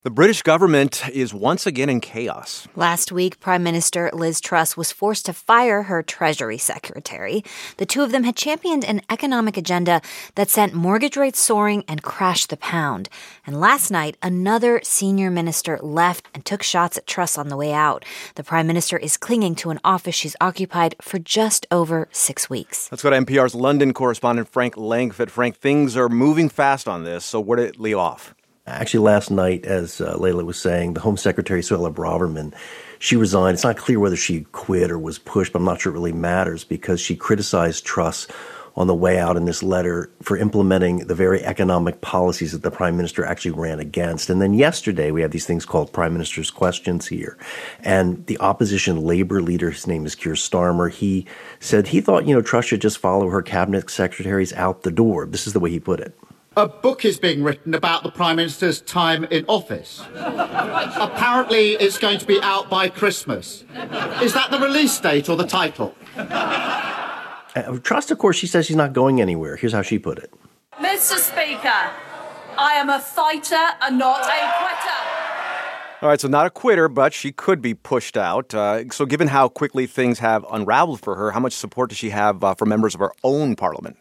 The British government is once again in chaos. Last week, Prime Minister Liz Truss was forced to fire her Treasury Secretary. The two of them had championed an economic agenda that sent mortgage rates soaring and crashed the pound. And last night, another senior minister left and took shots at Truss on the way out. The Prime Minister is clinging to an office she's occupied for just over 6 weeks. Let's go to NPR's London correspondent Frank Langfitt. Frank, things are moving fast on this, so where did it leave off? Actually, last night, as Layla was saying, the Home Secretary, Suella Braverman, she resigned. It's not clear whether she quit or was pushed, but I'm not sure it really matters because she criticized Truss on the way out in this letter for implementing the very economic policies that the Prime Minister actually ran against. And then yesterday, we have these things called Prime Minister's Questions here. And the opposition Labour leader, his name is Keir Starmer, he said he thought, Truss should just follow her cabinet secretaries out the door. This is the way he put it. A book is being written about the Prime Minister's time in office. Apparently, it's going to be out by Christmas. Is that the release date or the title? Truss, of course, she says she's not going anywhere. Here's how she put it. Mr. Speaker, I am a fighter and not a quitter. All right, so not a quitter, but she could be pushed out. So given how quickly things have unraveled for her, how much support does she have from members of her own parliament?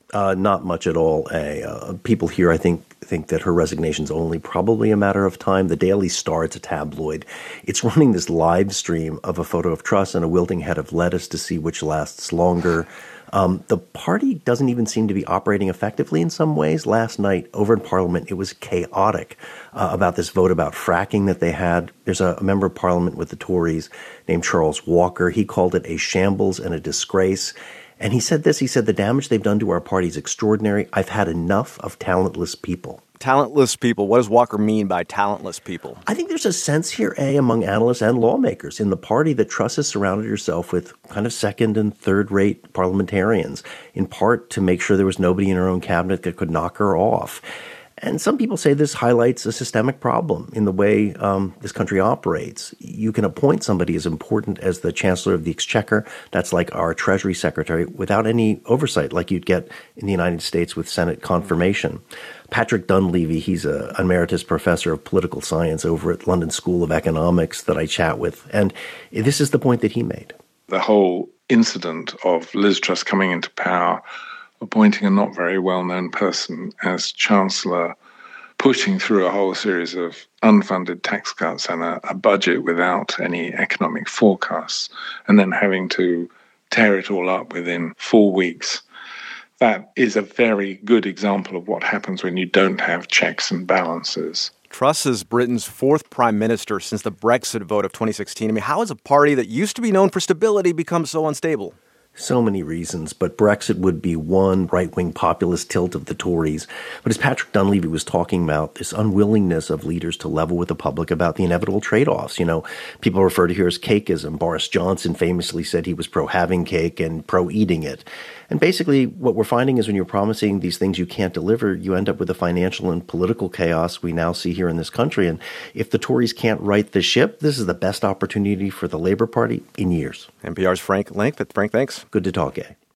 Not much at all. People here, I think that her resignation is only probably a matter of time. The Daily Star, it's a tabloid. It's running this live stream of a photo of Truss and a wilting head of lettuce to see which lasts longer. The party doesn't even seem to be operating effectively in some ways. Last night over in Parliament, it was chaotic about this vote about fracking that they had. There's a member of Parliament with the Tories named Charles Walker. He called it a shambles and a disgrace. And he said this, the damage they've done to our party is extraordinary. I've had enough of talentless people. Talentless people. What does Walker mean by talentless people? I think there's a sense here, among analysts and lawmakers in the party that Truss has surrounded herself with kind of second and third rate parliamentarians, in part to make sure there was nobody in her own cabinet that could knock her off. And some people say this highlights a systemic problem in the way this country operates. You can appoint somebody as important as the Chancellor of the Exchequer, that's like our Treasury Secretary, without any oversight like you'd get in the United States with Senate confirmation. Patrick Dunleavy, he's an emeritus professor of political science over at London School of Economics that I chat with. And this is the point that he made. The whole incident of Liz Truss coming into power, appointing a not very well-known person as Chancellor, pushing through a whole series of unfunded tax cuts and a budget without any economic forecasts, and then having to tear it all up within 4 weeks. That is a very good example of what happens when you don't have checks and balances. Truss is Britain's fourth prime minister since the Brexit vote of 2016. How has a party that used to be known for stability become so unstable? So many reasons, but Brexit would be one right-wing populist tilt of the Tories. But as Patrick Dunleavy was talking about, this unwillingness of leaders to level with the public about the inevitable trade-offs. People refer to here as cakeism. Boris Johnson famously said he was pro-having cake and pro-eating it. And basically what we're finding is when you're promising these things you can't deliver, you end up with the financial and political chaos we now see here in this country. And if the Tories can't right the ship, this is the best opportunity for the Labour Party in years. NPR's Frank Langfitt. Frank, thanks. Good to talk,